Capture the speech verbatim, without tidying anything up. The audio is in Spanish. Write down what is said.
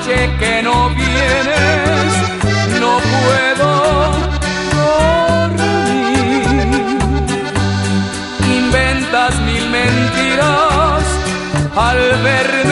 noche que no vienes, no puedo dormir. Inventas mil mentiras al ver